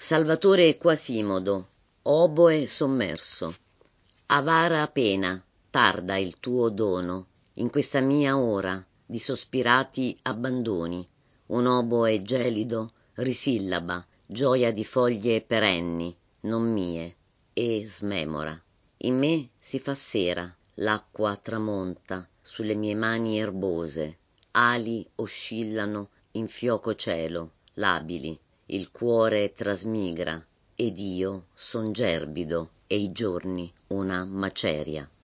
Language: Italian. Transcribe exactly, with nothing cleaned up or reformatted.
Salvatore Quasimodo, oboe sommerso. Avara pena, tarda il tuo dono, in questa mia ora di sospirati abbandoni. Un oboe gelido risillaba, gioia di foglie perenni, non mie, e smemora. In me si fa sera, l'acqua tramonta sulle mie mani erbose, ali oscillano in fioco cielo, labili, il cuore trasmigra, ed io son gerbido e i giorni una maceria.